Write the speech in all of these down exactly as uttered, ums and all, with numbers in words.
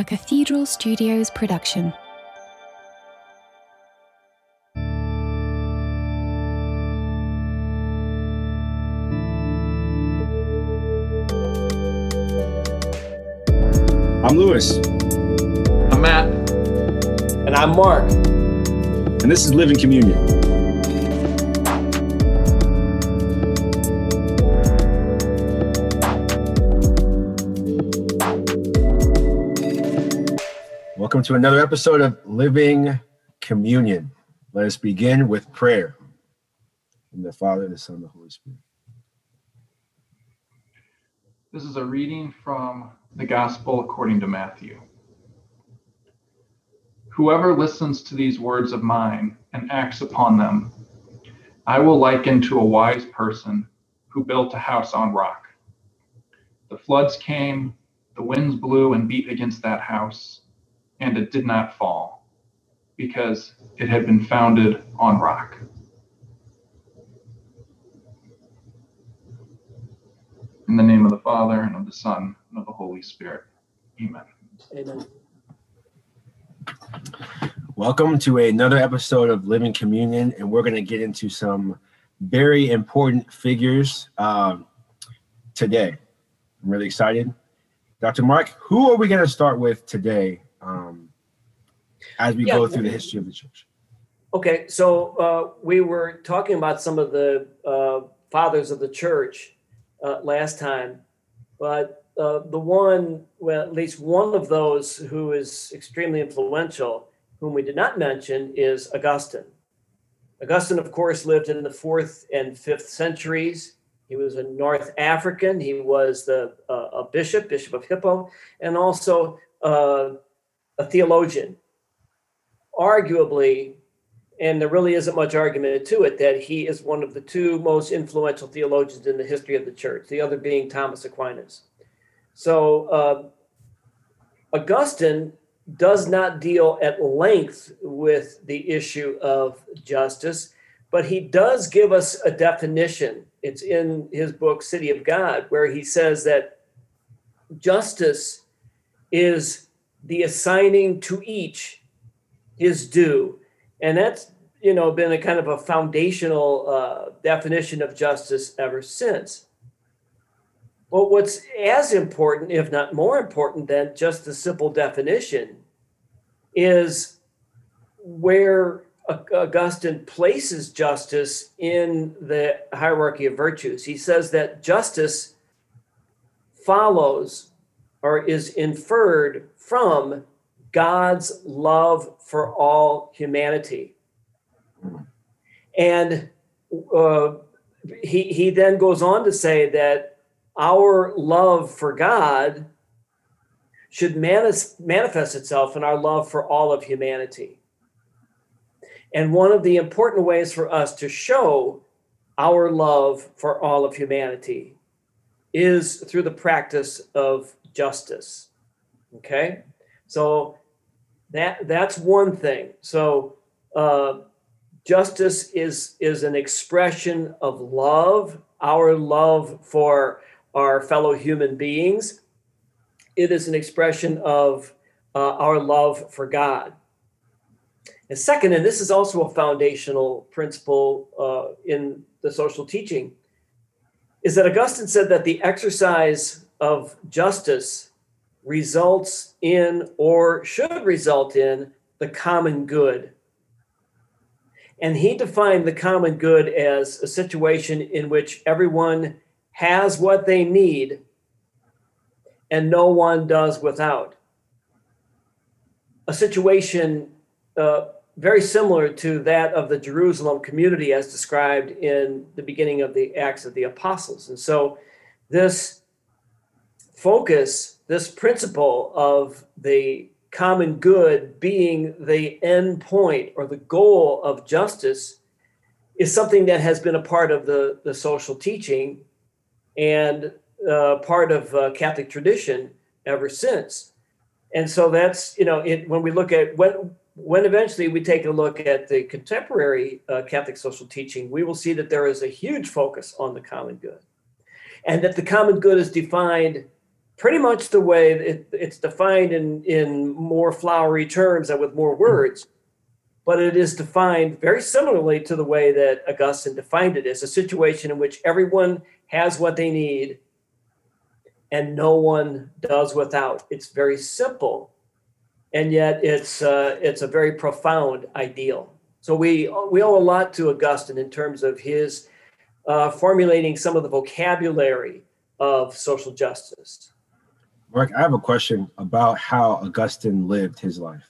a Cathedral Studios production. I'm Lewis. I'm Matt. And I'm Mark. And this is Living Communion. Welcome to another episode of Living Communion. Let us begin with prayer. In the Father, the Son, and the Holy Spirit. This is a reading from the Gospel according to Matthew. Whoever listens to these words of mine and acts upon them, I will liken to a wise person who built a house on rock. The floods came, the winds blew and beat against that house, and it did not fall, because it had been founded on rock. In the name of the Father, and of the Son, and of the Holy Spirit. Amen. Amen. Welcome to another episode of Living Communion, and we're going to get into some very important figures um, today. I'm really excited. Doctor Mark, who are we going to start with today um, as we yeah, go through the history of the church? Okay, so uh, we were talking about some of the uh, fathers of the church Uh, last time, but uh, the one, well, at least one of those who is extremely influential, whom we did not mention, is Augustine. Augustine, of course, lived in the fourth and fifth centuries. He was a North African. He was the uh, a bishop, Bishop of Hippo, and also uh, a theologian. Arguably, and there really isn't much argument to it, that he is one of the two most influential theologians in the history of the church, the other being Thomas Aquinas. So uh, Augustine does not deal at length with the issue of justice, but he does give us a definition. It's in his book, City of God, where he says that justice is the assigning to each his due. And that's, you know, been a kind of a foundational uh, definition of justice ever since. Well, what's as important, if not more important than just the simple definition, is where Augustine places justice in the hierarchy of virtues. He says that justice follows or is inferred from God's love for all humanity. And uh, he, he then goes on to say that our love for God should manis- manifest itself in our love for all of humanity. And one of the important ways for us to show our love for all of humanity is through the practice of justice. Okay? So That that's one thing. So uh, justice is is an expression of love, our love for our fellow human beings. It is an expression of uh, our love for God. And second, and this is also a foundational principle uh, in the social teaching, is that Augustine said that the exercise of justice results in or should result in the common good. And he defined the common good as a situation in which everyone has what they need and no one does without. A situation uh, very similar to that of the Jerusalem community as described in the beginning of the Acts of the Apostles. And so this focus, this principle of the common good being the end point or the goal of justice is something that has been a part of the, the social teaching and uh, part of uh, Catholic tradition ever since. And so that's, you know, it, when we look at, when, when eventually we take a look at the contemporary uh, Catholic social teaching, we will see that there is a huge focus on the common good. And that the common good is defined pretty much the way it, it's defined in, in more flowery terms and with more words, but it is defined very similarly to the way that Augustine defined it as a situation in which everyone has what they need and no one does without. It's very simple, and yet it's uh, it's a very profound ideal. So we we owe a lot to Augustine in terms of his uh, formulating some of the vocabulary of social justice. Mark, I have a question about how Augustine lived his life.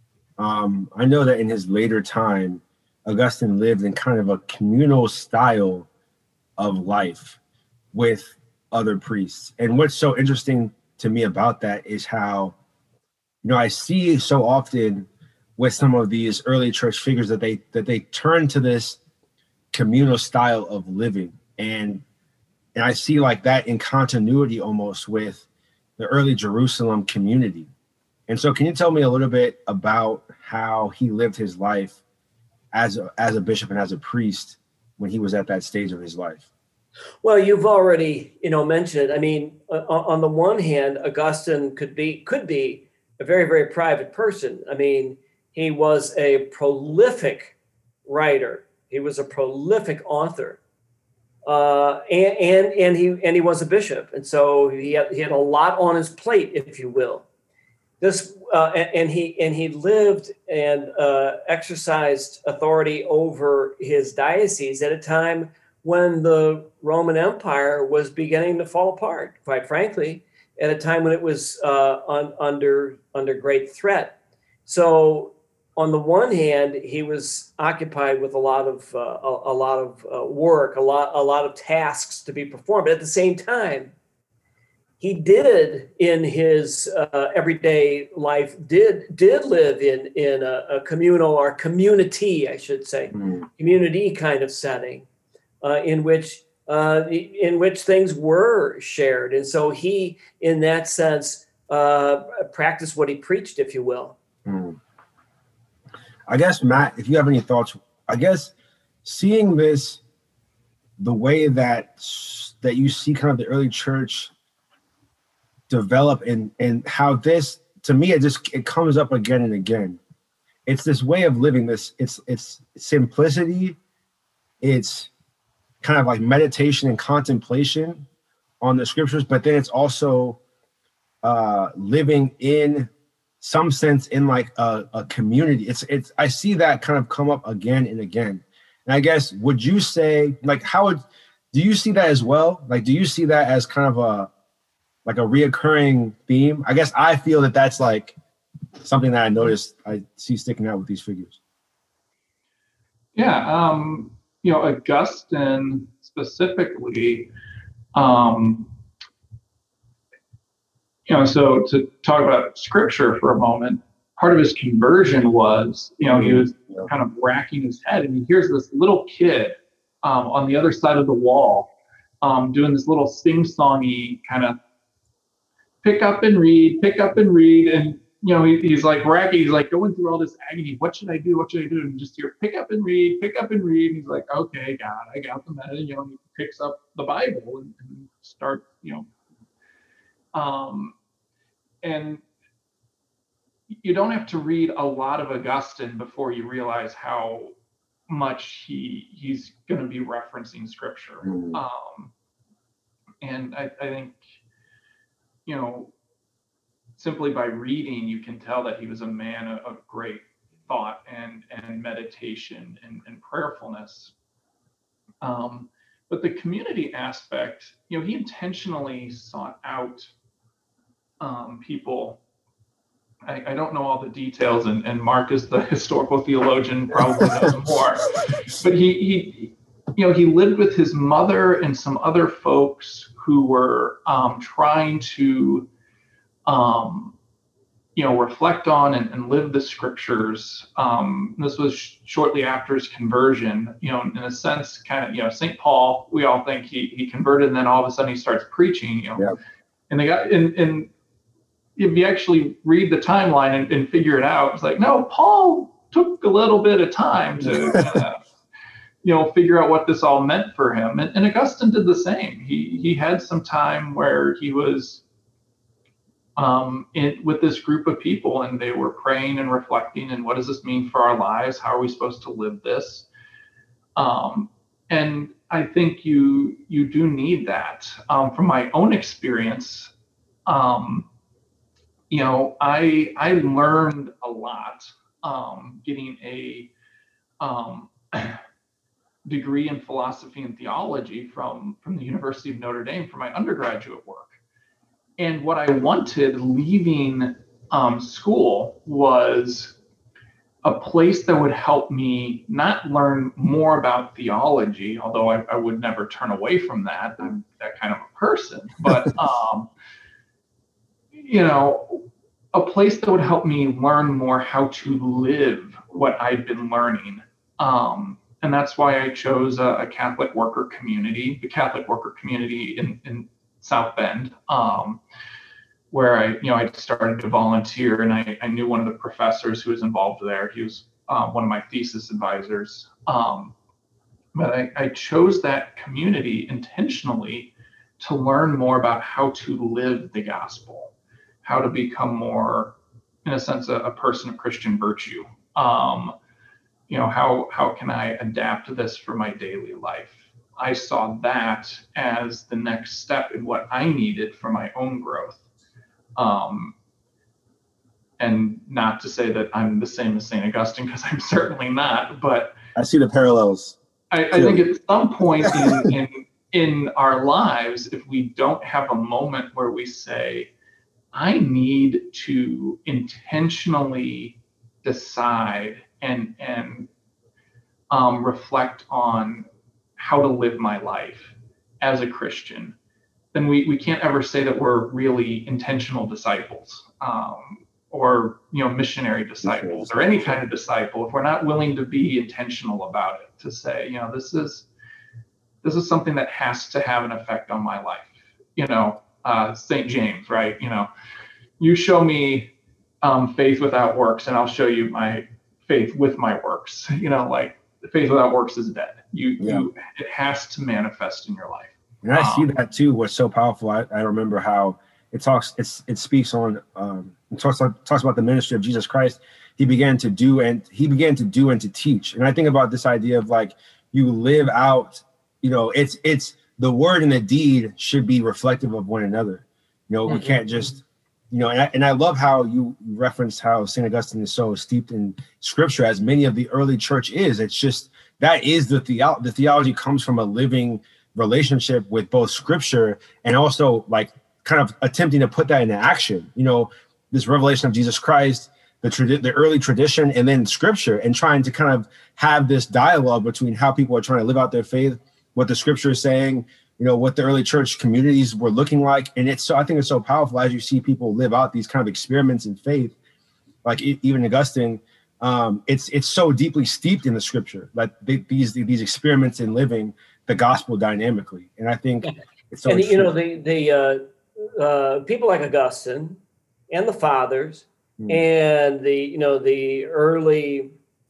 Um, I know that in his later time, Augustine lived in kind of a communal style of life with other priests. And what's so interesting to me about that is how, you know, I see so often with some of these early church figures that they that they turn to this communal style of living. And and I see like that in continuity almost with the early Jerusalem community. And so can you tell me a little bit about how he lived his life as a, as a bishop and as a priest when he was at that stage of his life? Well, you've already, you know, mentioned it. I mean, uh, on the one hand, Augustine could be could be a very, very private person. I mean, he was a prolific writer. He was a prolific author, uh, and and and he and he was a bishop, and so he had, he had a lot on his plate, if you will. This uh, and, and he and he lived and uh, exercised authority over his diocese at a time when the Roman Empire was beginning to fall apart, quite frankly, at a time when it was uh, un, under, under great threat. So on the one hand, he was occupied with a lot of, uh, a, a lot of uh, work, a lot, a lot of tasks to be performed. But at the same time, he did in his uh, everyday life, did, did live in, in a, a communal or community, I should say, mm. community kind of setting. Uh, in which uh, in which things were shared. And so he, in that sense, uh, practiced what he preached, if you will. Mm. I guess, Matt, if you have any thoughts, I guess seeing this, the way that that you see kind of the early church develop and, and how this, to me, it just it comes up again and again. It's this way of living, this, it's it's simplicity, it's kind of like meditation and contemplation on the scriptures, but then it's also uh, living in some sense in like a, a community. It's it's I see that kind of come up again and again. And I guess, would you say, like, how would, do you see that as well? Like, do you see that as kind of a, like a reoccurring theme? I guess I feel that that's like something that I noticed, I see sticking out with these figures. Yeah. Um, you know, Augustine specifically, um, you know, so to talk about scripture for a moment, part of his conversion was, you know, he was kind of racking his head and he hears this little kid um, on the other side of the wall um, doing this little sing-songy kind of pick up and read, pick up and read. And, you know, he, he's like racking, he's like going through all this agony. What should I do? What should I do? And just hear, pick up and read, pick up and read. And he's like, okay, God, I got the message. You know, he picks up the Bible and, and start, you know, um, and you don't have to read a lot of Augustine before you realize how much he he's going to be referencing scripture. Mm-hmm. Um, and I, I think, you know, simply by reading, you can tell that he was a man of, of great thought and, and meditation and, and prayerfulness. Um, but the community aspect, you know, he intentionally sought out um, people. I, I don't know all the details, and, and Mark is the historical theologian, probably knows more. But he, he, you know, he lived with his mother and some other folks who were um, trying to, um, you know, reflect on and, and live the scriptures. Um, this was sh- shortly after his conversion. You know, in a sense, kind of, you know, Saint Paul. We all think he he converted, and then all of a sudden he starts preaching. You know, yeah. and they got and and. If you actually read the timeline and, and figure it out, it's like, no, Paul took a little bit of time to, uh, you know, figure out what this all meant for him. And, and Augustine did the same. He he had some time where he was um, it, with this group of people, and they were praying and reflecting, and what does this mean for our lives? How are we supposed to live this? Um, and I think you you do need that. Um, from my own experience, um, you know, I I learned a lot um, getting a um, degree in philosophy and theology from from the University of Notre Dame for my undergraduate work. And what I wanted leaving um, school was a place that would help me not learn more about theology, although I, I would never turn away from that. I'm that kind of a person. But, um, you know, a place that would help me learn more how to live what I'd been learning. Um, and that's why I chose a, a Catholic worker community, the Catholic worker community in, in South Bend, um, where I, you know, I started to volunteer, and I, I knew one of the professors who was involved there. He was um, one of my thesis advisors. Um, but I, I chose that community intentionally to learn more about how to live the gospel, how to become more, in a sense, a, a person of Christian virtue. Um, you know, how how can I adapt this for my daily life? I saw that as the next step in what I needed for my own growth. Um, and not to say that I'm the same as Saint Augustine, because I'm certainly not, but I see the parallels. I, I think at some point in, in in our lives, if we don't have a moment where we say, I need to intentionally decide and and um, reflect on how to live my life as a Christian, then we, we can't ever say that we're really intentional disciples, um, or, you know, missionary disciples, or any kind of disciple, if we're not willing to be intentional about it, to say, you know, this is this is something that has to have an effect on my life. You know, uh, Saint James, right? You know, you show me um, faith without works, and I'll show you my faith with my works. You know, like, faith without works is dead. You, yeah. you it has to manifest in your life. And I um, see that too. What's so powerful. I, I remember how it talks. It's it speaks on. Um, it talks talks about the ministry of Jesus Christ. He began to do and he began to do and to teach. And I think about this idea of, like, you live out. You know, it's it's the word and the deed should be reflective of one another. You know, mm-hmm. we can't just. You know, and I, and I love how you referenced how Saint Augustine is so steeped in Scripture, as many of the early church is. It's just that is the theo- the theology comes from a living relationship with both Scripture and also, like, kind of attempting to put that into action. You know, this revelation of Jesus Christ, the tradi- the early tradition, and then Scripture, and trying to kind of have this dialogue between how people are trying to live out their faith, what the Scripture is saying, you know, what the early church communities were looking like. And it's so, I think it's so powerful as you see people live out these kind of experiments in faith, like even Augustine. Um, it's it's so deeply steeped in the Scripture, like they, these these experiments in living the gospel dynamically. And I think it's so. And you know, the the uh, uh, people like Augustine and the fathers mm. and the you know the early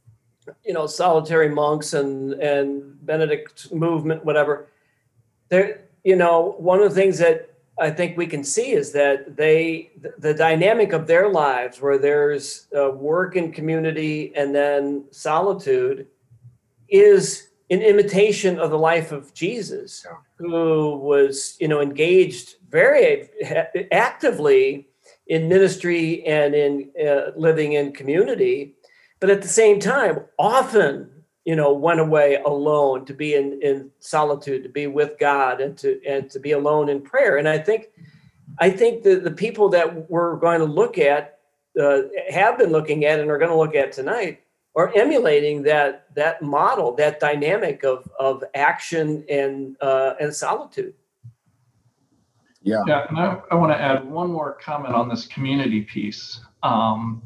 you know solitary monks and and Benedict movement, whatever. There, you know, one of the things that I think we can see is that they, the dynamic of their lives, where there's uh, work and community and then solitude, is an imitation of the life of Jesus, yeah. who was, you know, engaged very actively in ministry and in uh, living in community, but at the same time, often, you know, went away alone to be in, in solitude, to be with God, and to and to be alone in prayer. And I think, I think the, the people that we're going to look at, uh, have been looking at, and are going to look at tonight, are emulating that that model, that dynamic of of action and uh, and solitude. Yeah, yeah. And I, I want to add one more comment on this community piece. Um,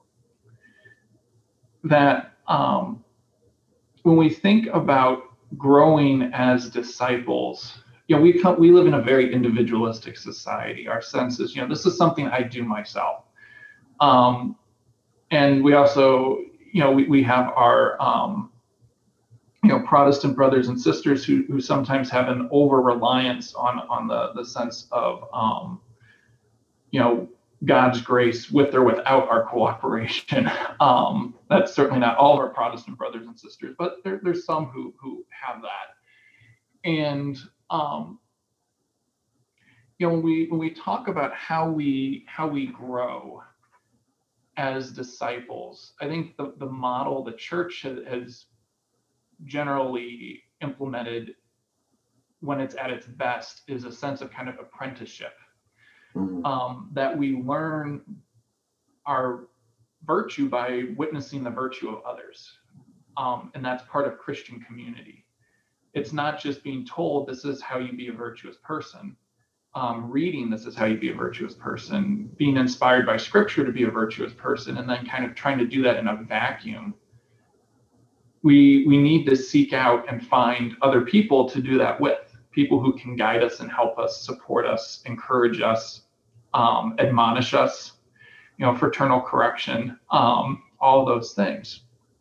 that. Um, When we think about growing as disciples, you know, we come, we live in a very individualistic society. Our sense is, you know, this is something I do myself. Um, and we also, you know, we, we have our, um, you know, Protestant brothers and sisters who, who sometimes have an over reliance on, on the, the sense of, um, you know, God's grace with or without our cooperation. Um, that's certainly not all of our Protestant brothers and sisters, but there, there's some who who have that. And um, you know, when we when we talk about how we how we grow as disciples, I think the the model the church has, has generally implemented when it's at its best is a sense of kind of apprenticeship. Mm-hmm. Um, that we learn our virtue by witnessing the virtue of others. Um, and that's part of Christian community. It's not just being told this is how you be a virtuous person, um, reading this is how you be a virtuous person, being inspired by scripture to be a virtuous person, and then kind of trying to do that in a vacuum. We, we need to seek out and find other people to do that with, people who can guide us and help us, support us, encourage us, um, admonish us, you know, fraternal correction, um, all those things.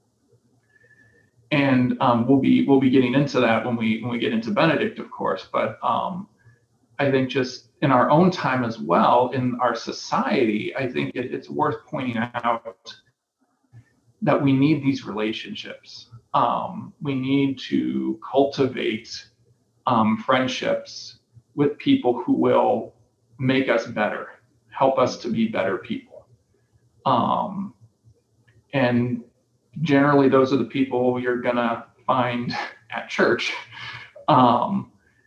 And um, we'll be we'll be getting into that when we when we get into Benedict, of course. But um, I think just in our own time as well, in our society, I think it, it's worth pointing out that we need these relationships. Um, we need to cultivate um, friendships with people who will make us better, help us to be better people. Um, and generally, those are the people you're gonna find at church. Um,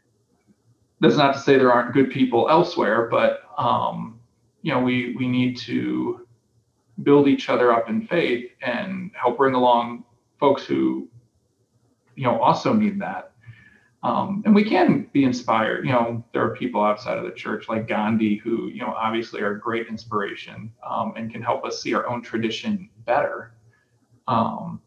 that's not to say there aren't good people elsewhere, but um, you know, we we need to build each other up in faith and help bring along folks who, you know, also need that. Um, and we can be inspired. You know, there are people outside of the church like Gandhi who, you know, obviously are a great inspiration um, and can help us see our own tradition better. Um,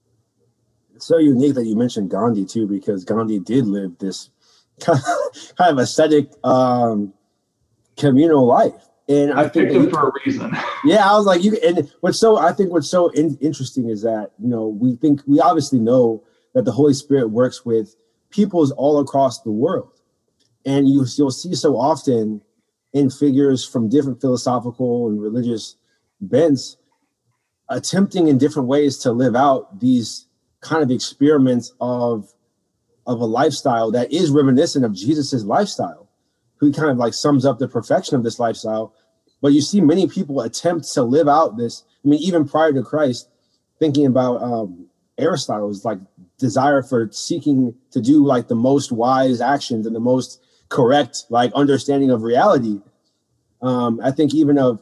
it's so unique that you mentioned Gandhi too, because Gandhi did live this kind of, kind of ascetic um, communal life. And I, I think picked him you, for a reason. Yeah, I was like, you. And what's so I think what's so in, interesting is that, you know, we think we obviously know that the Holy Spirit works with peoples all across the world, and you you'll see so often in figures from different philosophical and religious bents attempting in different ways to live out these kind of experiments of of a lifestyle that is reminiscent of Jesus's lifestyle, who kind of like sums up the perfection of this lifestyle. But you see many people attempt to live out this. I mean, even prior to Christ, thinking about um, Aristotle's like desire for seeking to do like the most wise actions and the most correct like understanding of reality. Um, I think even of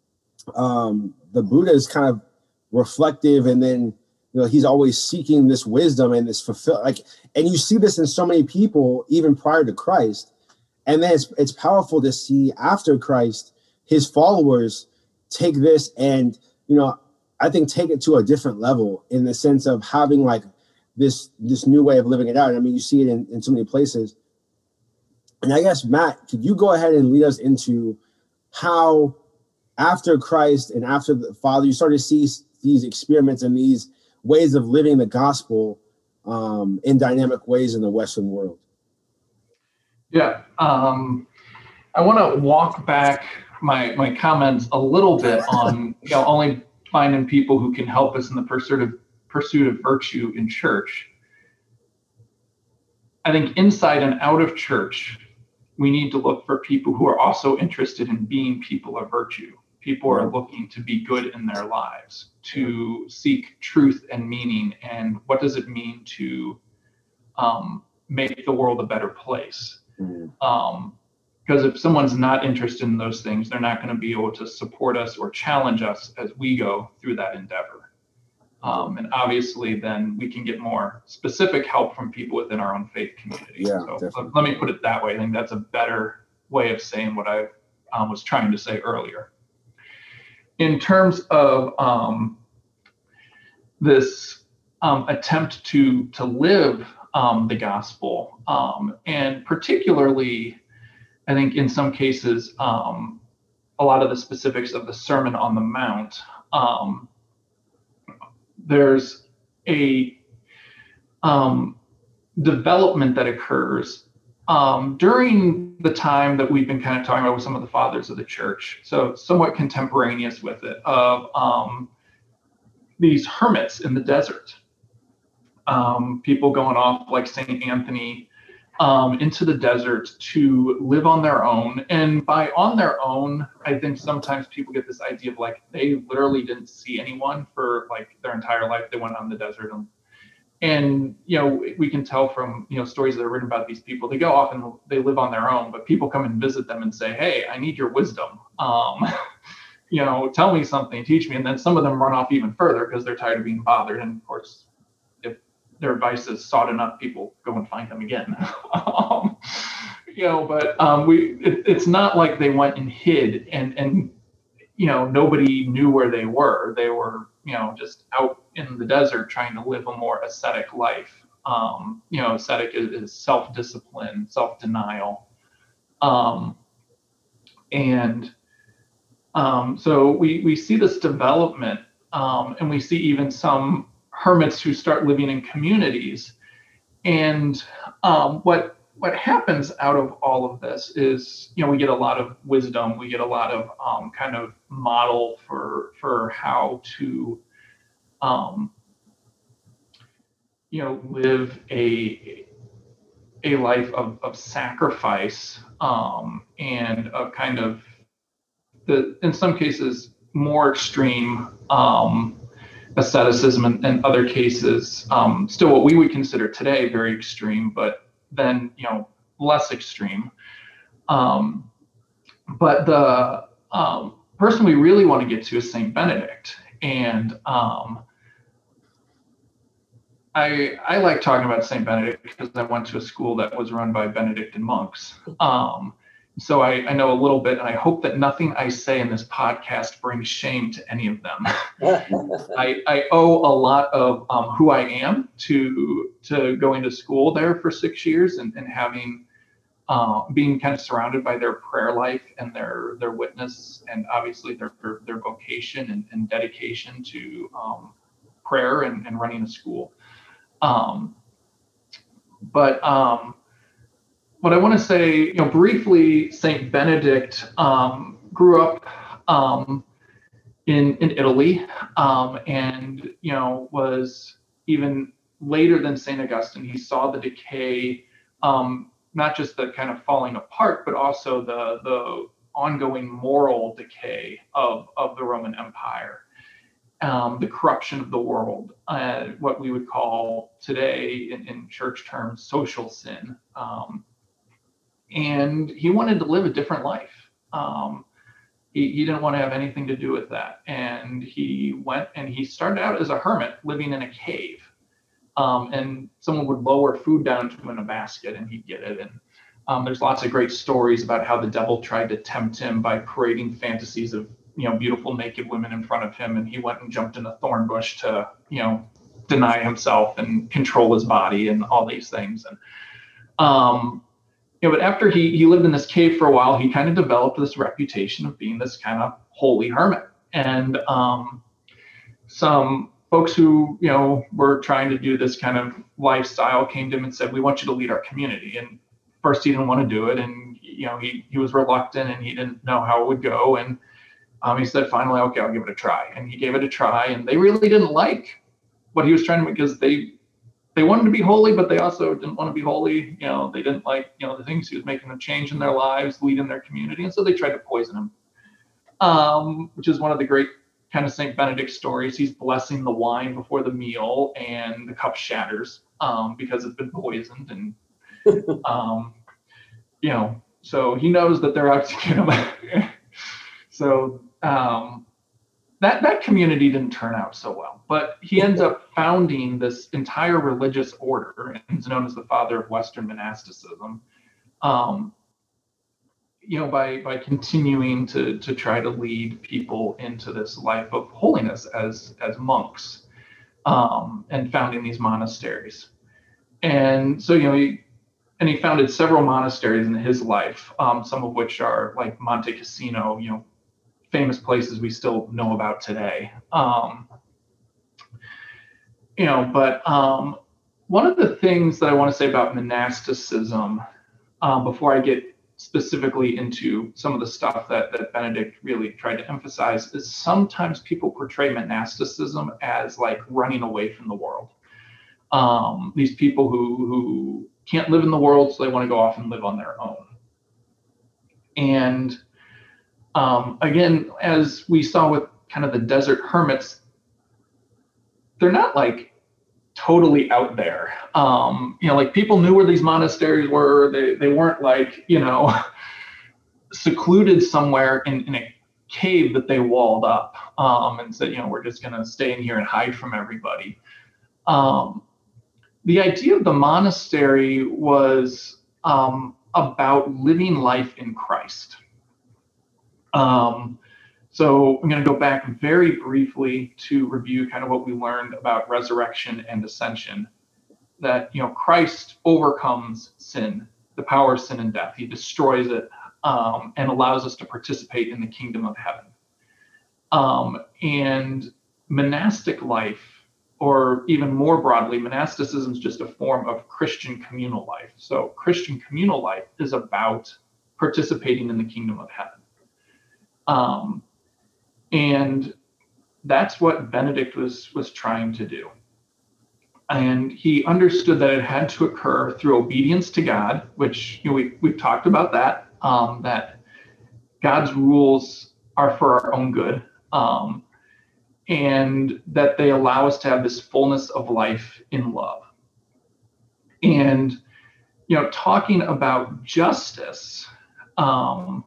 um, the Buddha is kind of reflective, and then, you know, he's always seeking this wisdom and this fulfill like, and you see this in so many people even prior to Christ. And then it's it's powerful to see after Christ, his followers take this and, you know, I think take it to a different level in the sense of having like this this new way of living it out. I mean, you see it in, in so many places. And I guess, Matt, could you go ahead and lead us into how after Christ and after the Father, you started to see these experiments and these ways of living the gospel um, in dynamic ways in the Western world? Yeah, um, I want to walk back my my comments a little bit on, you know, only finding people who can help us in the pursuit of pursuit of virtue in church. I think inside and out of church, we need to look for people who are also interested in being people of virtue. People are looking to be good in their lives, to seek truth and meaning, and what does it mean to um, make the world a better place. Mm-hmm. Um, because if someone's not interested in those things, they're not going to be able to support us or challenge us as we go through that endeavor. Um, and obviously, then we can get more specific help from people within our own faith community. Yeah, so let, let me put it that way. I think that's a better way of saying what I um, was trying to say earlier. In terms of um, this um, attempt to to live um, the gospel, um, and particularly, I think in some cases, um, a lot of the specifics of the Sermon on the Mount, um, there's a um, development that occurs um, during the time that we've been kind of talking about with some of the fathers of the church, so somewhat contemporaneous with it, of um, these hermits in the desert, um, people going off like Saint Anthony um, into the desert to live on their own. And by on their own, I think sometimes people get this idea of like they literally didn't see anyone for like their entire life. They went on the desert and And, you know, we can tell from, you know, stories that are written about these people, they go off and they live on their own, but people come and visit them and say, hey, I need your wisdom. Um, you know, tell me something, teach me. And then some of them run off even further because they're tired of being bothered. And of course, if their advice is sought enough, people go and find them again. um, you know, but um, we, it, it's not like they went and hid and, and, you know, nobody knew where they were. They were, you know, just out in the desert trying to live a more ascetic life. Um, you know, ascetic is, is self-discipline, self-denial. Um, and um, so we, we see this development, um, and we see even some hermits who start living in communities. And um, what what happens out of all of this is, you know, we get a lot of wisdom, we get a lot of um, kind of model for for how to, um, you know, live a a life of, of sacrifice um, and of kind of the, in some cases, more extreme um, asceticism, and in other cases, um, still what we would consider today very extreme, but then, you know, less extreme. Um, but the um, person we really want to get to is Saint Benedict. And um, I, I like talking about Saint Benedict because I went to a school that was run by Benedictine monks. Um, so I, I know a little bit, and I hope that nothing I say in this podcast brings shame to any of them. I, I owe a lot of um, who I am to to going to school there for six years and, and having uh, being kind of surrounded by their prayer life and their their witness, and obviously their their, their vocation and, and dedication to um, prayer and, and running a school. Um, but um, what I want to say, you know, briefly, Saint Benedict um, grew up um, in in Italy, um, and you know, was even later than Saint Augustine. He saw the decay, um, not just the kind of falling apart, but also the the ongoing moral decay of of the Roman Empire. Um, the corruption of the world, uh, what we would call today in, in church terms, social sin. Um, and he wanted to live a different life. Um, he, he didn't want to have anything to do with that. And he went and he started out as a hermit living in a cave. Um, and someone would lower food down to him in a basket and he'd get it. And um, there's lots of great stories about how the devil tried to tempt him by parading fantasies of, you know, beautiful naked women in front of him, and he went and jumped in a thorn bush to, you know, deny himself and control his body and all these things. And um, you know, but after he he lived in this cave for a while, he kind of developed this reputation of being this kind of holy hermit. And um, some folks who, you know, were trying to do this kind of lifestyle came to him and said, "We want you to lead our community." And first, he didn't want to do it, and you know, he he was reluctant and he didn't know how it would go. And Um, he said, finally, okay, I'll give it a try. And he gave it a try, and they really didn't like what he was trying to make, because they they wanted to be holy, but they also didn't want to be holy. You know, they didn't like, you know, the things he was making them change in their lives, lead in their community. And so they tried to poison him, um, which is one of the great kind of Saint Benedict stories. He's blessing the wine before the meal, and the cup shatters um, because it's been poisoned. And, um, you know, so he knows that they're out to get him. So um, that that community didn't turn out so well, but he ends up founding this entire religious order, and he's known as the father of Western monasticism. Um, you know, by by continuing to to try to lead people into this life of holiness as as monks, um, and founding these monasteries. And so, you know, he and he founded several monasteries in his life, um, some of which are like Monte Cassino, you know, famous places we still know about today. Um, you know, but um, one of the things that I want to say about monasticism um, before I get specifically into some of the stuff that, that Benedict really tried to emphasize, is sometimes people portray monasticism as like running away from the world. Um, these people who, who can't live in the world, so they want to go off and live on their own. And um, again, as we saw with kind of the desert hermits, they're not like totally out there. Um, you know, like people knew where these monasteries were. They they weren't like, you know, secluded somewhere in, in a cave that they walled up um, and said, you know, we're just going to stay in here and hide from everybody. Um, the idea of the monastery was um, about living life in Christ. Um, So I'm going to go back very briefly to review kind of what we learned about resurrection and ascension, that, you know, Christ overcomes sin, the power of sin and death. He destroys it um, and allows us to participate in the kingdom of heaven. Um, and monastic life, or even more broadly, monasticism is just a form of Christian communal life. So Christian communal life is about participating in the kingdom of heaven. Um, And that's what Benedict was, was trying to do. And he understood that it had to occur through obedience to God, which, you know, we, we've talked about that, um, that God's rules are for our own good, um, and that they allow us to have this fullness of life in love. And, you know, talking about justice, um,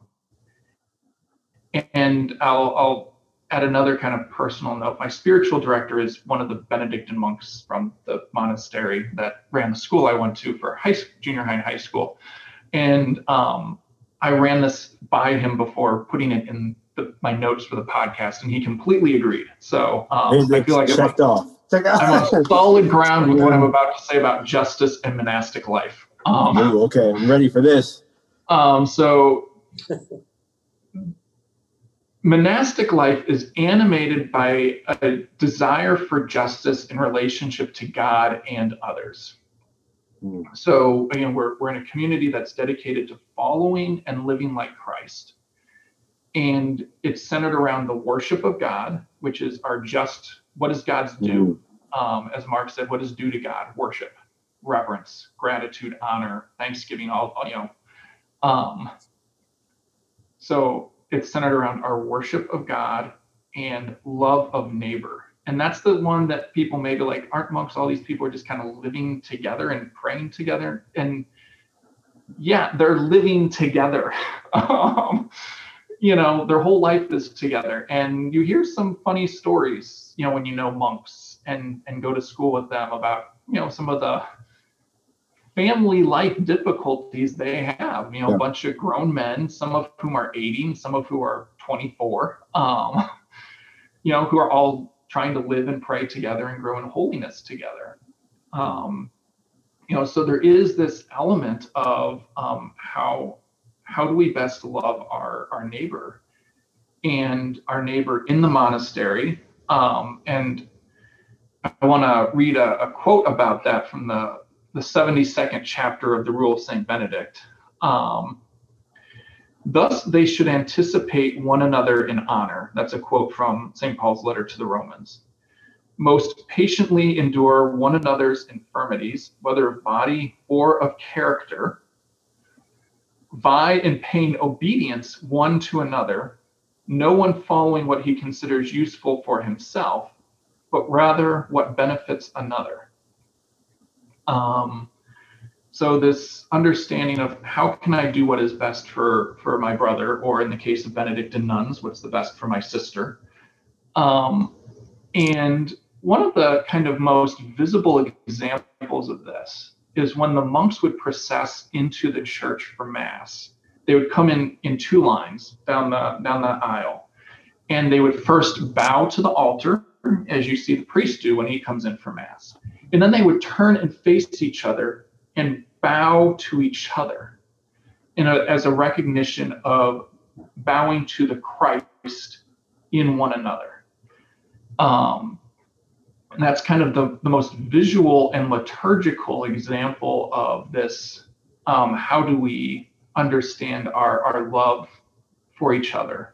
and I'll, I'll add another kind of personal note. My spiritual director is one of the Benedictine monks from the monastery that ran the school I went to for high, junior high and high school. And um, I ran this by him before putting it in the, my notes for the podcast, and he completely agreed. So um, I feel like I'm, off. I'm on solid ground with what I'm about to say about justice and monastic life. Um, Ooh, okay, I'm ready for this. Um, so monastic life is animated by a desire for justice in relationship to God and others. Mm. So again, we're, we're in a community that's dedicated to following and living like Christ. And it's centered around the worship of God, which is our just, what is God's due? Mm. Um, as Mark said, what is due to God? Worship, reverence, gratitude, honor, thanksgiving, all, all you know. Um, so it's centered around our worship of God and love of neighbor. And that's the one that people may be like, aren't monks, all these people are just kind of living together and praying together? And yeah, they're living together. um, you know, their whole life is together. And you hear some funny stories, you know, when you know monks and, and go to school with them about, you know, some of the family life difficulties they have, you know, yeah. A bunch of grown men, some of whom are eighty, some of whom are twenty-four, um, you know, who are all trying to live and pray together and grow in holiness together. Um, you know, so there is this element of um, how how do we best love our, our neighbor and our neighbor in the monastery. Um, and I want to read a, a quote about that from the the seventy-second chapter of the Rule of Saint Benedict. Um, Thus, they should anticipate one another in honor. That's a quote from Saint Paul's letter to the Romans. Most patiently endure one another's infirmities, whether of body or of character. Vie in paying obedience one to another, no one following what he considers useful for himself, but rather what benefits another. Um, so this understanding of how can I do what is best for, for my brother, or in the case of Benedictine nuns, what's the best for my sister. Um, and one of the kind of most visible examples of this is when the monks would process into the church for Mass. They would come in in two lines down the, down the aisle, and they would first bow to the altar, as you see the priest do when he comes in for Mass. And then they would turn and face each other and bow to each other in a, as a recognition of bowing to the Christ in one another. Um, and that's kind of the, the most visual and liturgical example of this Um, how do we understand our, our love for each other?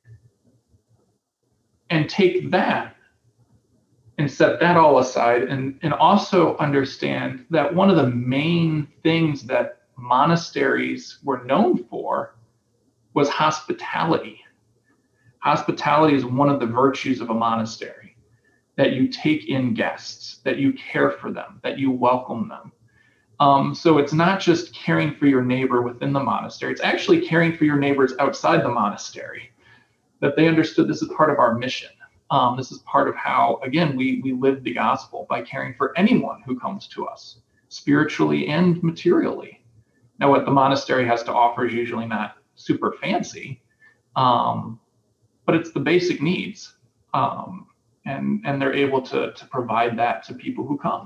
And take that and set that all aside, and, and also understand that one of the main things that monasteries were known for was hospitality. Hospitality is one of the virtues of a monastery, that you take in guests, that you care for them, that you welcome them. Um, so it's not just caring for your neighbor within the monastery, it's actually caring for your neighbors outside the monastery, that they understood this is part of our mission. Um, this is part of how, again, we, we live the gospel by caring for anyone who comes to us, spiritually and materially. Now, what the monastery has to offer is usually not super fancy, um, but it's the basic needs. Um, and, and they're able to, to provide that to people who come.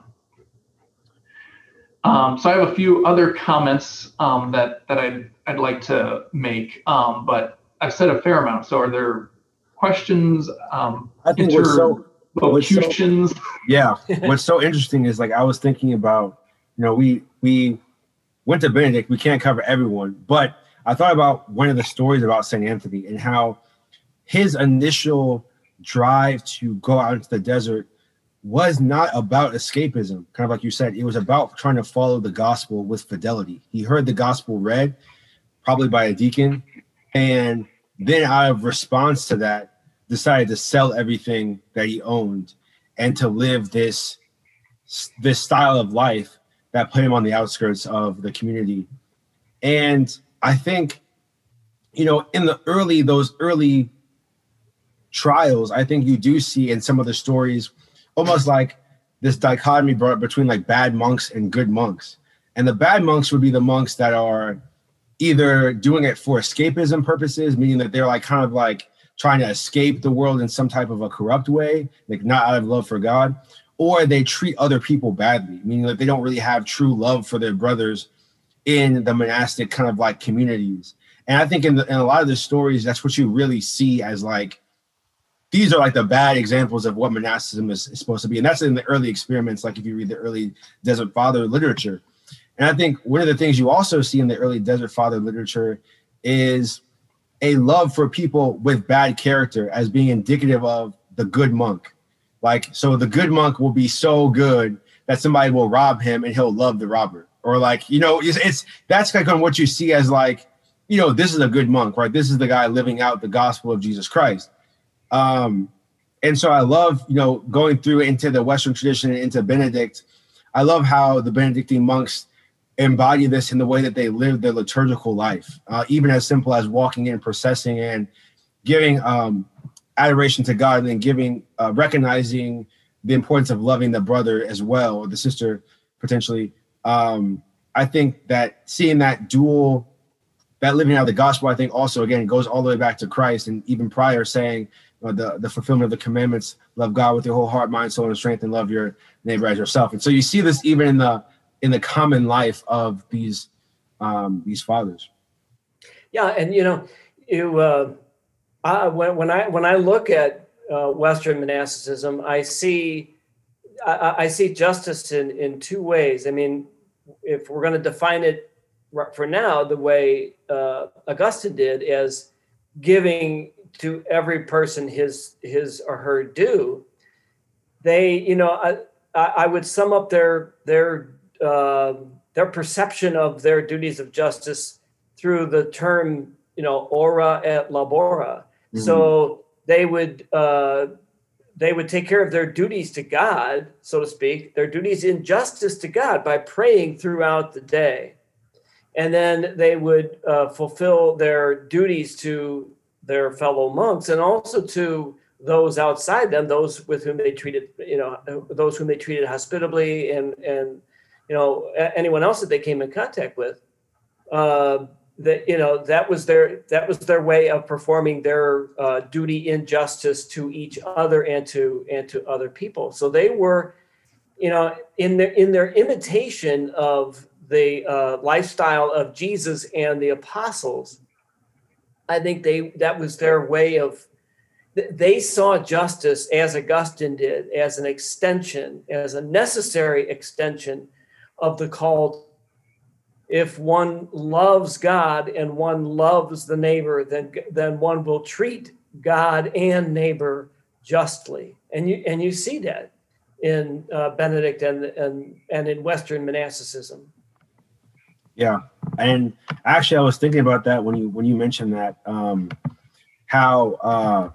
Um, so I have a few other comments um, that, that I'd, I'd like to make, um, but I've said a fair amount. So are there questions, um, I think what's so, what's so, locutions? yeah, what's so interesting is, like, I was thinking about, you know, we we went to Benedict, we can't cover everyone, but I thought about one of the stories about Saint Anthony and how his initial drive to go out into the desert was not about escapism, kind of like you said. It was about trying to follow the gospel with fidelity. He heard the gospel read, probably by a deacon, and then out of response to that, decided to sell everything that he owned and to live this, this style of life that put him on the outskirts of the community. And I think, you know, in the early, those early trials, I think you do see in some of the stories almost like this dichotomy brought between like bad monks and good monks. And the bad monks would be the monks that are either doing it for escapism purposes, meaning that they're like kind of like trying to escape the world in some type of a corrupt way, like not out of love for God, or they treat other people badly, meaning that they don't really have true love for their brothers in the monastic kind of like communities. And I think in, the, in a lot of the stories, that's what you really see as like, these are like the bad examples of what monasticism is, is supposed to be. And that's in the early experiments, like if you read the early Desert Father literature. And I think one of the things you also see in the early Desert Father literature is a love for people with bad character as being indicative of the good monk. Like, so the good monk will be so good that somebody will rob him and he'll love the robber. Or like, you know, it's, it's that's kind of what you see as like, you know, this is a good monk, right? This is the guy living out the gospel of Jesus Christ. Um, and so I love, you know, going through into the Western tradition and into Benedict. I love how the Benedictine monks embody this in the way that they live their liturgical life, uh, even as simple as walking in, processing, and giving um, adoration to God, and then giving, uh, recognizing the importance of loving the brother as well, or the sister potentially. Um, I think that seeing that dual, that living out the gospel, I think also, again, goes all the way back to Christ, and even prior saying uh, the, the fulfillment of the commandments, love God with your whole heart, mind, soul, and strength, and love your neighbor as yourself. And so you see this even in the in the common life of these um, these fathers. Yeah, and you know, you uh, I, when when I when I look at uh, Western monasticism, I see I, I see justice in in two ways. I mean, if we're going to define it for now, the way uh, Augustine did, as giving to every person his his or her due, they, you know, I I would sum up their their uh, their perception of their duties of justice through the term, you know, ora et labora. Mm-hmm. So they would uh, they would take care of their duties to God, so to speak, their duties in justice to God by praying throughout the day. And then they would uh, fulfill their duties to their fellow monks and also to those outside them, those with whom they treated, you know, those whom they treated hospitably, and, and you know, anyone else that they came in contact with. Uh, that, you know, that was their that was their way of performing their uh, duty in justice to each other and to and to other people. So they were, you know, in their in their imitation of the uh, lifestyle of Jesus and the apostles. I think they that was their way of, they saw justice, as Augustine did, as an extension, as a necessary extension of the call if one loves God and one loves the neighbor, then then one will treat God and neighbor justly. And you and you see that in uh, Benedict and and and in Western monasticism. Yeah, and actually, I was thinking about that when you when you mentioned that um, how uh,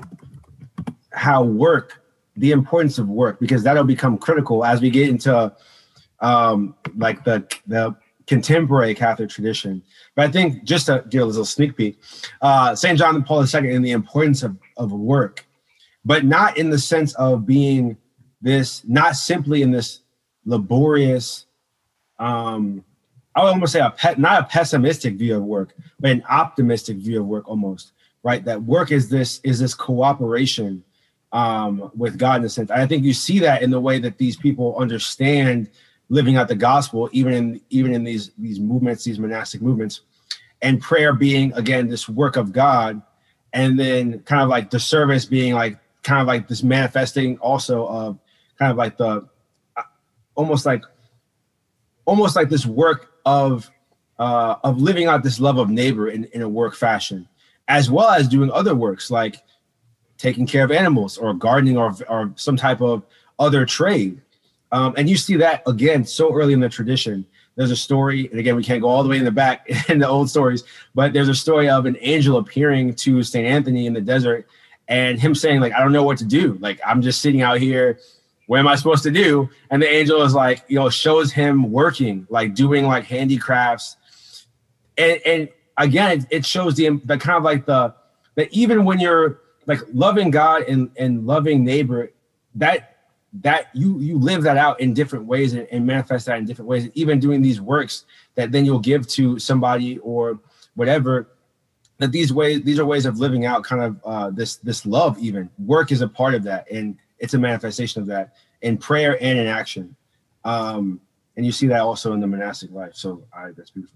how work, the importance of work, because that'll become critical as we get into um, like the the contemporary Catholic tradition. But I think just to give a little sneak peek, uh, Saint John Paul the Second in the importance of of work, but not in the sense of being this, not simply in this laborious. Um, I would almost say a pet, not a pessimistic view of work, but an optimistic view of work almost, right? That work is this is this cooperation um, with God in a sense. I think you see that in the way that these people understand living out the gospel, even in even in these these movements, these monastic movements, and prayer being again this work of God, and then kind of like the service being like kind of like this manifesting also of kind of like the almost like almost like this work of uh, of living out this love of neighbor in, in a work fashion, as well as doing other works like taking care of animals or gardening or, or some type of other trade. Um, and you see that, again, so early in the tradition. There's a story, and again, we can't go all the way in the back in the old stories, but there's a story of an angel appearing to Saint Anthony in the desert and him saying, like, I don't know what to do. Like, I'm just sitting out here. What am I supposed to do? And the angel is like, you know, shows him working, like doing like handicrafts. And, and again, it shows the, the kind of like the, that even when you're like loving God and, and loving neighbor, that, that you, you live that out in different ways and, and manifest that in different ways. And even doing these works that then you'll give to somebody or whatever, that these ways, these are ways of living out kind of uh, this, this love. Even work is a part of that. And it's a manifestation of that in prayer and in action. Um, and you see that also in the monastic life. So I, that's beautiful.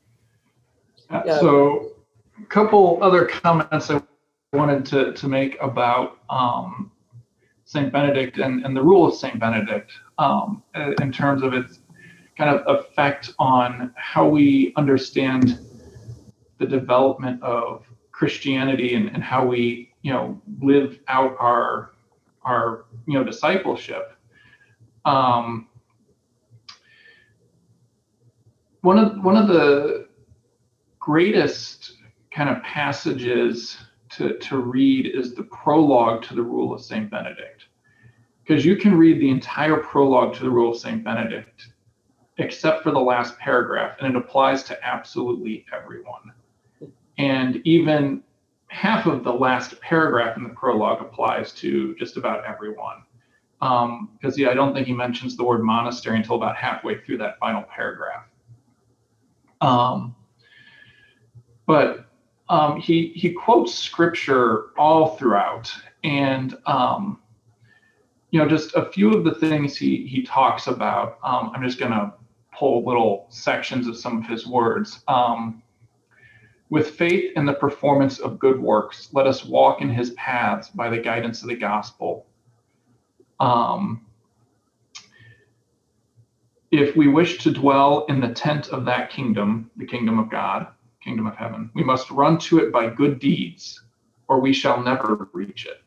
Uh, so a couple other comments I wanted to, to make about um, Saint Benedict and, and the rule of Saint Benedict um, in terms of its kind of effect on how we understand the development of Christianity and, and how we, you know, live out our our you know discipleship. Um, one of one of the greatest kind of passages to, to read is the prologue to the Rule of Saint Benedict, because you can read the entire prologue to the Rule of Saint Benedict except for the last paragraph, and it applies to absolutely everyone. And even half of the last paragraph in the prologue applies to just about everyone. Um, because yeah, I don't think he mentions the word monastery until about halfway through that final paragraph. Um, but um, he he quotes scripture all throughout, and um, you know, just a few of the things he he talks about. Um, I'm just gonna pull little sections of some of his words. Um, With faith in the performance of good works, let us walk in his paths by the guidance of the gospel. Um, if we wish to dwell in the tent of that kingdom, the kingdom of God, kingdom of heaven, we must run to it by good deeds, or we shall never reach it.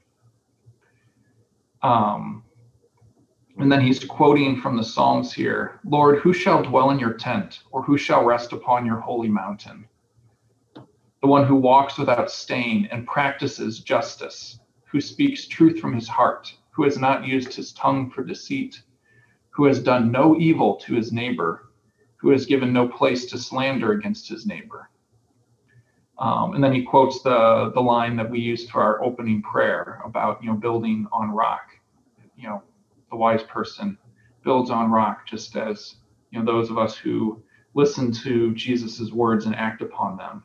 Um, and then he's quoting from the Psalms here, Lord, who shall dwell in your tent, or who shall rest upon your holy mountain? The one who walks without stain and practices justice, who speaks truth from his heart, who has not used his tongue for deceit, who has done no evil to his neighbor, who has given no place to slander against his neighbor. Um, and then he quotes the, the line that we used for our opening prayer about, you know, building on rock. You know, the wise person builds on rock, just as, you know, those of us who listen to Jesus's words and act upon them.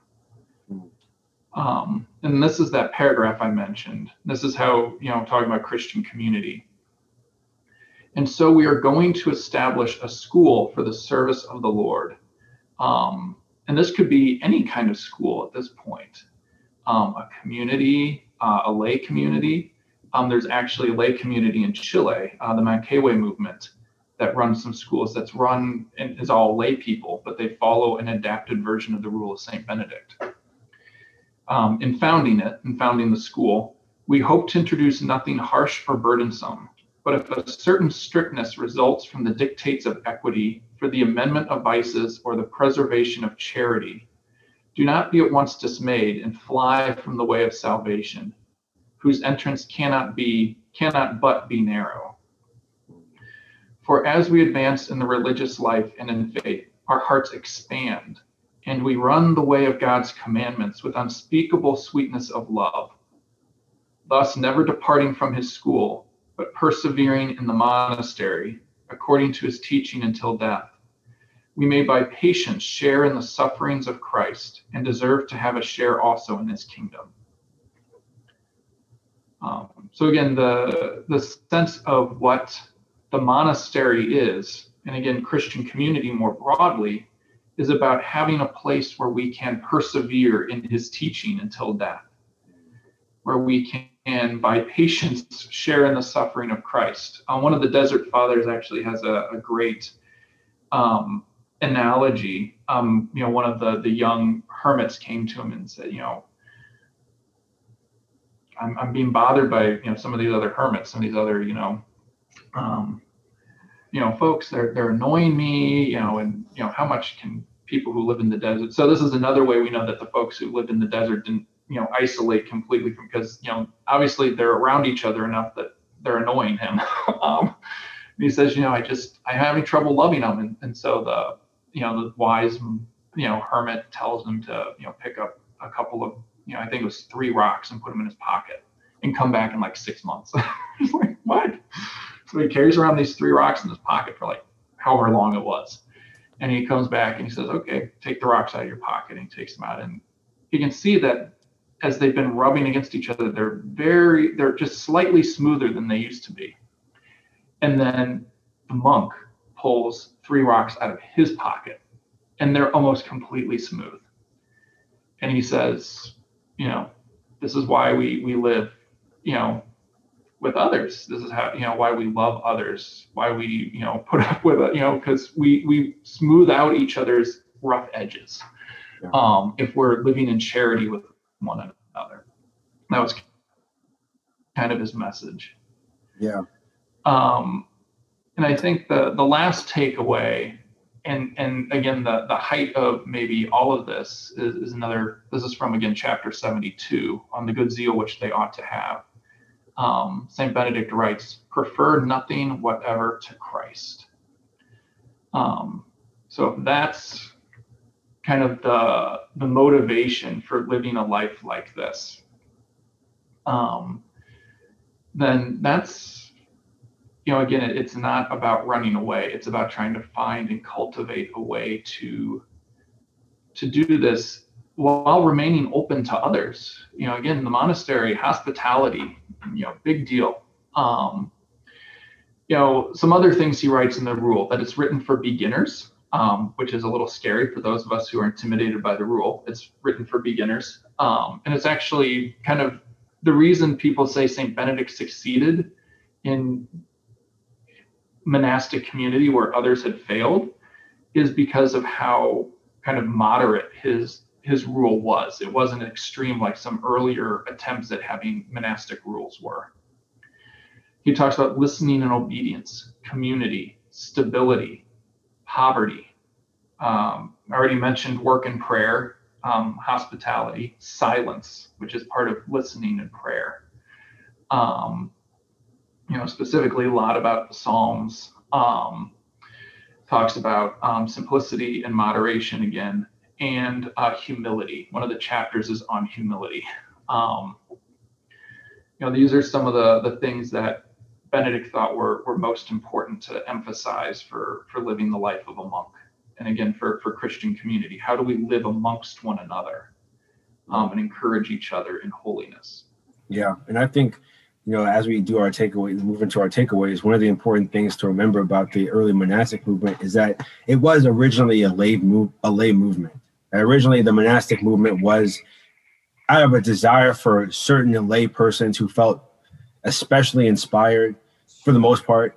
Um, and this is that paragraph I mentioned. This is how, you know, I'm talking about Christian community. And so we are going to establish a school for the service of the Lord. Um, and this could be any kind of school at this point. Um, a community, uh, a lay community. Um, there's actually a lay community in Chile, uh, the Manquehue movement, that runs some schools that's run and is all lay people, but they follow an adapted version of the rule of Saint Benedict. Um, in founding it, in founding the school, we hope to introduce nothing harsh or burdensome, but if a certain strictness results from the dictates of equity for the amendment of vices or the preservation of charity, do not be at once dismayed and fly from the way of salvation, whose entrance cannot be, cannot but be narrow. For as we advance in the religious life and in faith, our hearts expand, and we run the way of God's commandments with unspeakable sweetness of love, thus never departing from his school, but persevering in the monastery, according to his teaching until death. We may by patience share in the sufferings of Christ and deserve to have a share also in his kingdom. Um, so again, the, the sense of what the monastery is, and again, Christian community more broadly, is about having a place where we can persevere in his teaching until death, where we can, by patience, share in the suffering of Christ. Uh, one of the Desert Fathers actually has a, a great um, analogy. Um, you know, one of the, the young hermits came to him and said, you know, I'm, I'm being bothered by, you know, some of these other hermits, some of these other, you know, um, you know, folks, they're, they're annoying me, you know, and, you know, how much can people who live in the desert. So this is another way we know that the folks who lived in the desert didn't, you know, isolate completely from, because, you know, obviously they're around each other enough that they're annoying him. um, and he says, you know, I just, I'm having trouble loving them. And, and so the, you know, the wise, you know, hermit tells him to, you know, pick up a couple of, you know, I think it was three rocks and put them in his pocket and come back in like six months. He's like, what? So he carries around these three rocks in his pocket for like however long it was. And he comes back and he says, okay, take the rocks out of your pocket. And he takes them out. And you can see that as they've been rubbing against each other, they're very, they're just slightly smoother than they used to be. And then the monk pulls three rocks out of his pocket and they're almost completely smooth. And he says, you know, this is why we, we live, you know, with others. This is how, you know, why we love others, why we, you know, put up with it, you know, because we, we smooth out each other's rough edges. Yeah. Um, if we're living in charity with one another. That was kind of his message. Yeah. Um, and I think the, the last takeaway, and, and again, the, the height of maybe all of this is, is another, this is from, again, chapter seventy-two on the good zeal which they ought to have. Um, Saint Benedict writes, prefer nothing whatever to Christ. Um, so that's kind of the, the motivation for living a life like this. Um, then that's, you know, again, it, it's not about running away. It's about trying to find and cultivate a way to, to do this while remaining open to others. You know, again, the monastery, hospitality, you know, big deal. Um, you know, some other things he writes in the rule, that it's written for beginners, um, which is a little scary for those of us who are intimidated by the rule. It's written for beginners. Um, and it's actually kind of the reason people say Saint Benedict succeeded in monastic community where others had failed is because of how kind of moderate his his rule was. It wasn't extreme like some earlier attempts at having monastic rules were. He talks about listening and obedience, community, stability, poverty. Um, I already mentioned work and prayer, um, hospitality, silence, which is part of listening and prayer. Um, you know, specifically a lot about the Psalms, um, talks about um, simplicity and moderation again, and uh, humility. One of the chapters is on humility. Um, you know, these are some of the, the things that Benedict thought were, were most important to emphasize for, for living the life of a monk. And again, for, for Christian community, how do we live amongst one another um, and encourage each other in holiness? Yeah, and I think, you know, as we do our takeaways, move into our takeaways, one of the important things to remember about the early monastic movement is that it was originally a lay move, a lay movement. Originally, the monastic movement was out of a desire for certain lay persons who felt especially inspired, for the most part,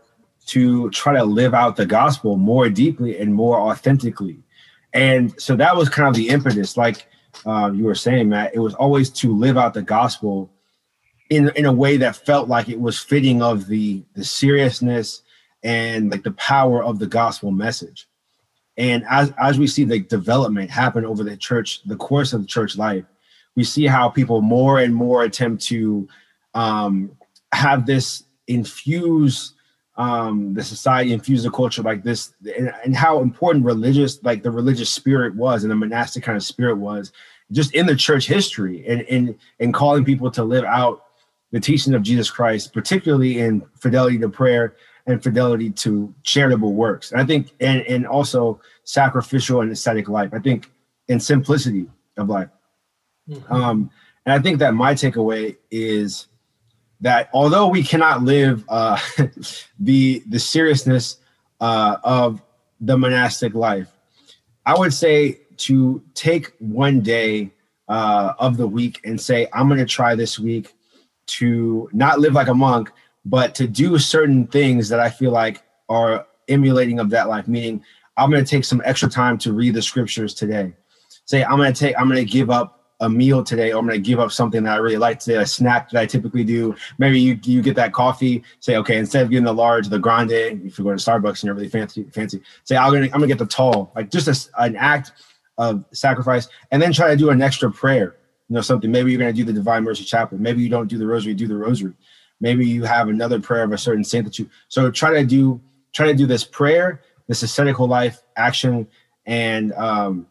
to try to live out the gospel more deeply and more authentically. And so that was kind of the impetus, like uh, you were saying, Matt. It was always to live out the gospel in in a way that felt like it was fitting of the the seriousness and like the power of the gospel message. And as as we see the development happen over the church, the course of the church life, we see how people more and more attempt to um, have this infuse um, the society, infuse the culture like this, and, and how important religious, like the religious spirit was, and the monastic kind of spirit was, just in the church history, and and and calling people to live out the teaching of Jesus Christ, particularly in fidelity to prayer and fidelity to charitable works. And I think, and and also sacrificial and ascetic life. I think, in simplicity of life. Mm-hmm. Um, and I think that my takeaway is that although we cannot live uh, the the seriousness uh, of the monastic life, I would say to take one day uh, of the week and say, I'm going to try this week to not live like a monk, but to do certain things that I feel like are emulating of that life. Meaning, I'm going to take some extra time to read the scriptures today. Say, I'm going to take, I'm going to give up a meal today, or I'm going to give up something that I really like today, a snack that I typically do. Maybe you you get that coffee, say, okay, instead of getting the large, the grande, if you go to Starbucks and you're really fancy, fancy, say, I'm going to, I'm going to get the tall, like just a, an act of sacrifice, and then try to do an extra prayer, you know, something. Maybe you're going to do the Divine Mercy Chaplet. Maybe you don't do the rosary, do the rosary. Maybe you have another prayer of a certain saint that you, so try to do, try to do this prayer, this ascetical life action, and, um,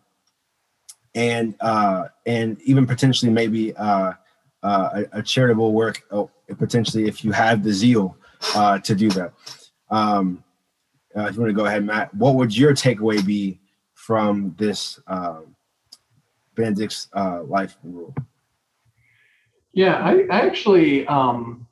and uh, and even potentially maybe uh, uh, a, a charitable work, oh, potentially if you have the zeal uh, to do that. Um, uh, if you want to go ahead, Matt, what would your takeaway be from this uh, Benedict's uh, life rule? Yeah, I, I actually, um,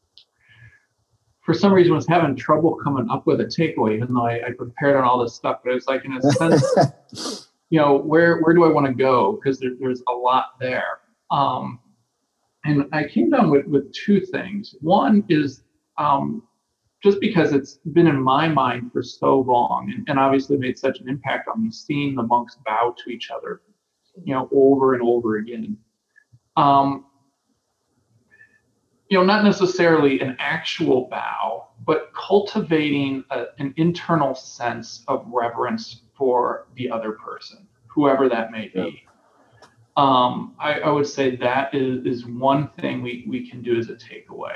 for some reason, was having trouble coming up with a takeaway, even though I, I prepared on all this stuff. But it's like, in a sense, you know, where where do I want to go? Because there, there's a lot there. Um, and I came down with, with two things. One is um, just because it's been in my mind for so long, and, and obviously made such an impact on me, seeing the monks bow to each other, you know, over and over again. Um, you know, not necessarily an actual bow, but cultivating a, an internal sense of reverence for the other person, whoever that may be. Um, I, I would say that is, is one thing we, we can do as a takeaway.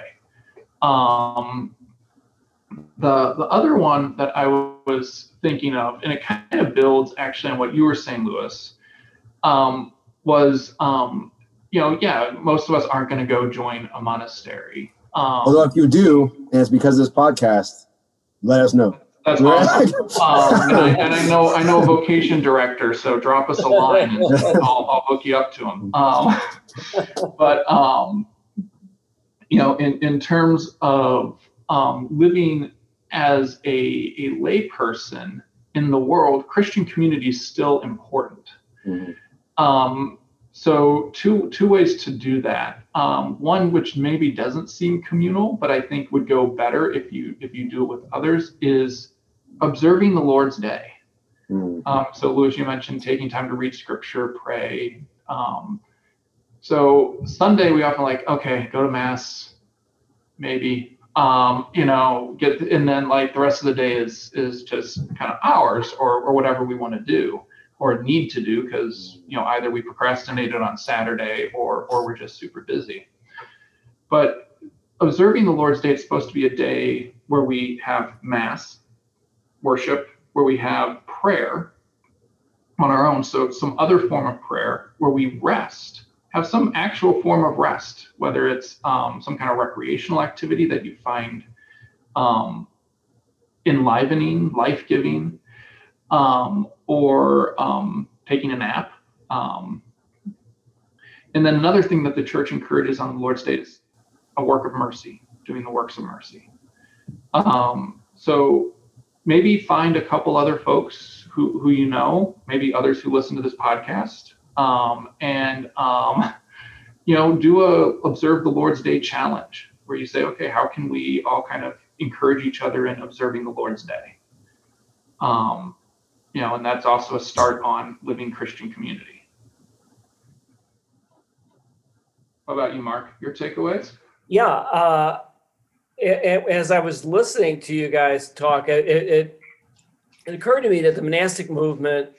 Um, the, the other one that I was thinking of, and it kind of builds actually on what you were saying, Lewis, um, was, um, you know, yeah, most of us aren't going to go join a monastery. Um, Although if you do, and it's because of this podcast, let us know. That's awesome. um, and, I, and I know I know a vocation director, so drop us a line and I'll, I'll hook you up to him. Um, but um, you know, in, in terms of um, living as a, a lay person in the world, Christian community is still important. Mm-hmm. Um, so two two ways to do that. Um, one, which maybe doesn't seem communal, but I think would go better if you if you do it with others, is observing the Lord's Day. Mm-hmm. Um, so Louis, you mentioned taking time to read scripture, pray. Um, so Sunday we often like, okay, go to mass, maybe, um, you know, get, and then like the rest of the day is is just kind of ours, or or whatever we want to do or need to do, because, you know, either we procrastinated on Saturday or or we're just super busy. But observing the Lord's Day is supposed to be a day where we have mass, worship, where we have prayer on our own, so some other form of prayer, where we rest, have some actual form of rest, whether it's um, some kind of recreational activity that you find um, enlivening, life-giving, um, or um, taking a nap. Um, and then another thing that the church encourages on the Lord's Day is a work of mercy, doing the works of mercy. Um, so maybe find a couple other folks who, who you know, maybe others who listen to this podcast, um, and, um, you know, do a observe the Lord's Day challenge, where you say, okay, how can we all kind of encourage each other in observing the Lord's Day. Um, you know, and that's also a start on living Christian community. What about you, Mark? Your takeaways? Yeah. Uh, as I was listening to you guys talk, it, it, it occurred to me that the monastic movement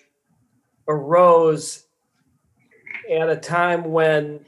arose at a time when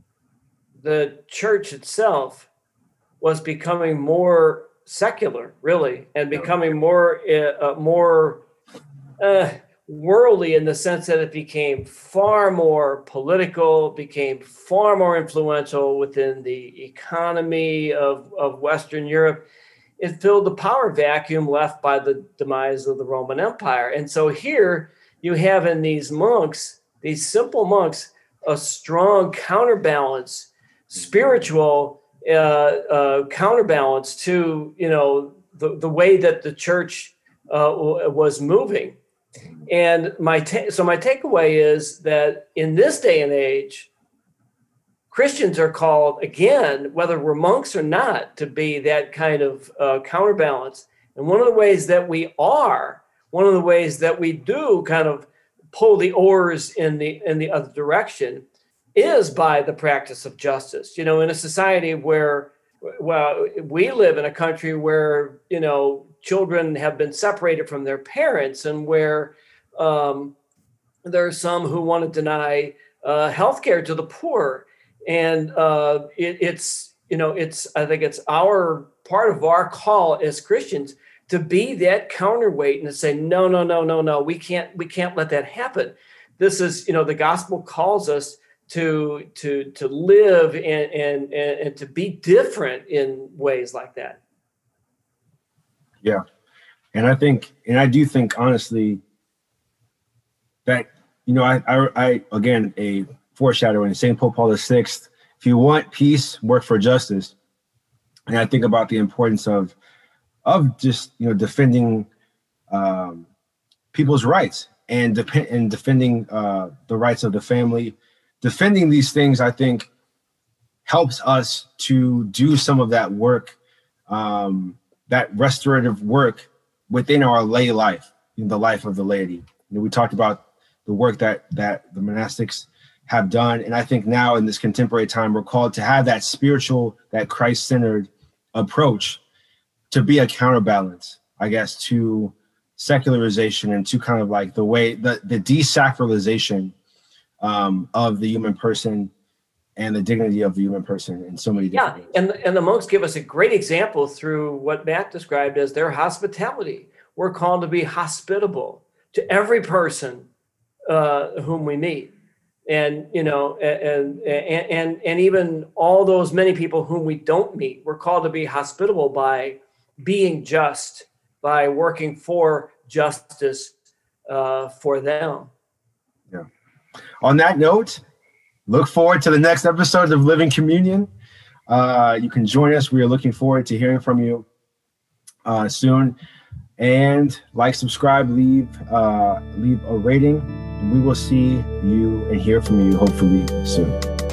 the church itself was becoming more secular, really, and becoming more uh, more uh, worldly in the sense that it became far more political, became far more influential within the economy of, of Western Europe. It filled the power vacuum left by the demise of the Roman Empire. And so here you have in these monks, these simple monks, a strong counterbalance, spiritual uh, uh, counterbalance to, you know, the, the way that the church uh, was moving. And my ta- so my takeaway is that in this day and age, Christians are called, again, whether we're monks or not, to be that kind of uh, counterbalance. And one of the ways that we are, one of the ways that we do kind of pull the oars in the in the other direction is by the practice of justice. You know, in a society where, well, we live in a country where, you know, children have been separated from their parents, and where um, there are some who want to deny uh, healthcare to the poor. And uh, it, it's, you know, it's, I think it's our part of our call as Christians to be that counterweight and to say, no, no, no, no, no, we can't, we can't let that happen. This is, you know, the gospel calls us to, to, to live and, and, and, and to be different in ways like that. Yeah. And I think, and I do think, honestly, that, you know, I, I, I again, a foreshadowing, Saint Pope Paul the Sixth, if you want peace, work for justice. And I think about the importance of, of just, you know, defending um, people's rights and, dep- and defending uh, the rights of the family. Defending these things, I think, helps us to do some of that work, um, that restorative work within our lay life, in the life of the laity. You know, we talked about the work that that the monastics have done. And I think now in this contemporary time, we're called to have that spiritual, that Christ-centered approach to be a counterbalance, I guess, to secularization and to kind of like the way, the, the desacralization um, of the human person and the dignity of the human person in so many different yeah, ways. And, and the monks give us a great example through what Matt described as their hospitality. We're called to be hospitable to every person uh, whom we meet. And, you know, and, and, and, and even all those many people whom we don't meet, we're called to be hospitable by being just, by working for justice uh, for them. Yeah. On that note, look forward to the next episode of Living Communion. Uh, you can join us. We are looking forward to hearing from you uh, soon. And like, subscribe, leave, uh, leave a rating, and we will see you and hear from you hopefully soon.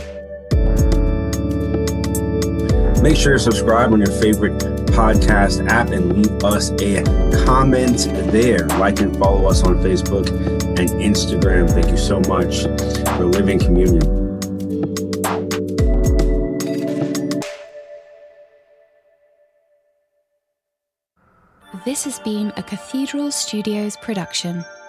Make sure to subscribe on your favorite podcast app and leave us a comment there. Like and follow us on Facebook and Instagram. Thank you so much for Living Communion. This has been a Cathedral Studios production.